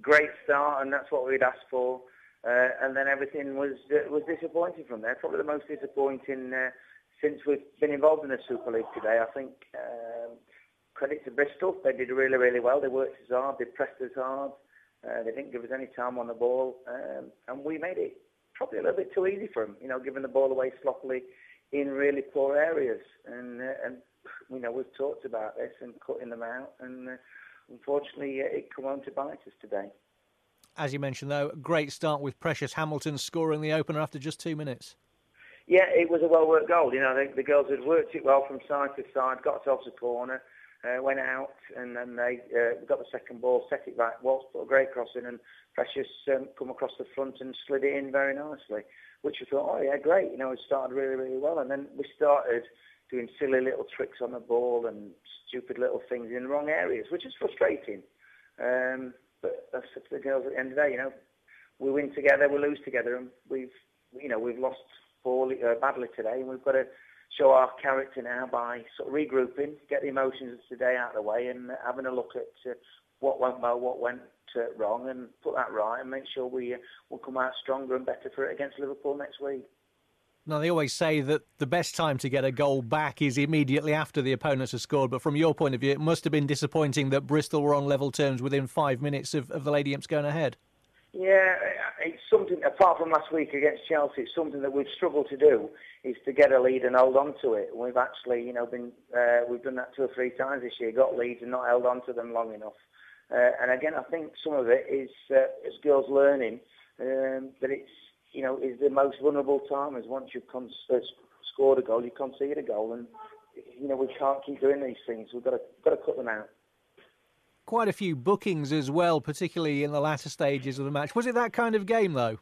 great start, and that's what we'd asked for. And then everything was disappointing from there. Probably the most disappointing since we've been involved in the Super League today. I think credit to Bristol. They did really, really well. They worked as hard. They pressed as hard. They didn't give us any time on the ball. And we made it probably a little bit too easy for them, giving the ball away sloppily in really poor areas. And we've talked about this and cutting them out. And unfortunately, it come home to bite us today. As you mentioned, though, great start with Precious Hamilton scoring the opener after just 2 minutes. Yeah, it was a well-worked goal. The girls had worked it well from side to side, got off the corner, went out, and then they got the second ball, set it back. Waltz put a great cross in, and Precious come across the front and slid it in very nicely, which we thought, oh, yeah, great. It started really, really well. And then we started doing silly little tricks on the ball and stupid little things in the wrong areas, which is frustrating. But that's up to the girls at the end of the day. We win together, we lose together, and we've lost badly today, and we've got to show our character now by sort of regrouping, get the emotions of today out of the way, and having a look at what went well, what went wrong, and put that right, and make sure we will come out stronger and better for it against Liverpool next week. Now, they always say that the best time to get a goal back is immediately after the opponents have scored, but from your point of view, it must have been disappointing that Bristol were on level terms within 5 minutes of the Lady Imps going ahead. Yeah, it's something, apart from last week against Chelsea, it's something that we've struggled to do, is to get a lead and hold on to it. We've actually, we've done that 2 or 3 times this year, got leads and not held on to them long enough. And again, I think some of it is girls learning that it's, is the most vulnerable time is once you've scored a goal, you concede a goal, and we can't keep doing these things. We've got to cut them out. Quite a few bookings as well, particularly in the latter stages of the match. Was it that kind of game, though?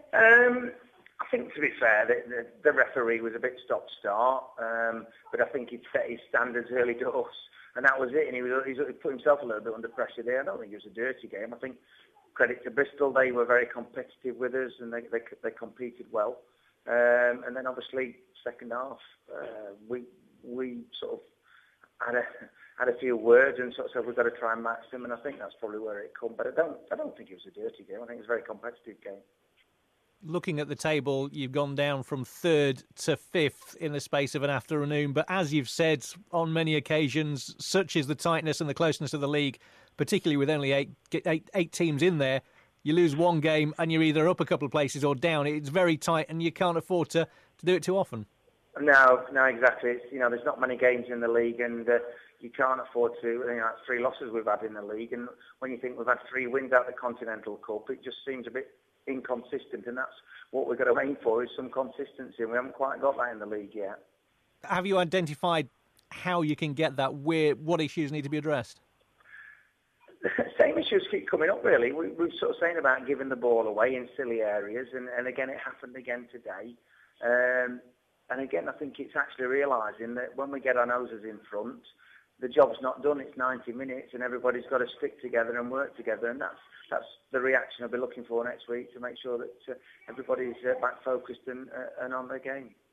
I think, to be fair, the referee was a bit stop-start, but I think he'd set his standards early doors, and that was it. And he put himself a little bit under pressure there. I don't think it was a dirty game. I think credit to Bristol, they were very competitive with us, and they competed well. And then obviously second half, we sort of had a few words and sort of said we've got to try and match them, and I think that's probably where it come. But I don't think it was a dirty game. I think it was a very competitive game. Looking at the table, you've gone down from 3rd to 5th in the space of an afternoon. But as you've said on many occasions, such is the tightness and the closeness of the league, particularly with only eight teams in there. You lose one game and you're either up a couple of places or down. It's very tight, and you can't afford to do it too often. No, exactly. It's, there's not many games in the league, and you can't afford to. That's 3 losses we've had in the league, and when you think we've had 3 wins out of the Continental Cup, it just seems a bit inconsistent, and that's what we've got to aim for, is some consistency, and we haven't quite got that in the league yet. Have you identified how you can get that? What issues need to be addressed? Same issues keep coming up, really. We're sort of saying about giving the ball away in silly areas, and again, it happened again today. And again, I think it's actually realising that when we get our noses in front, the job's not done. It's 90 minutes, and everybody's got to stick together and work together, and that's the reaction I'll be looking for next week, to make sure that everybody's back focused and on their game.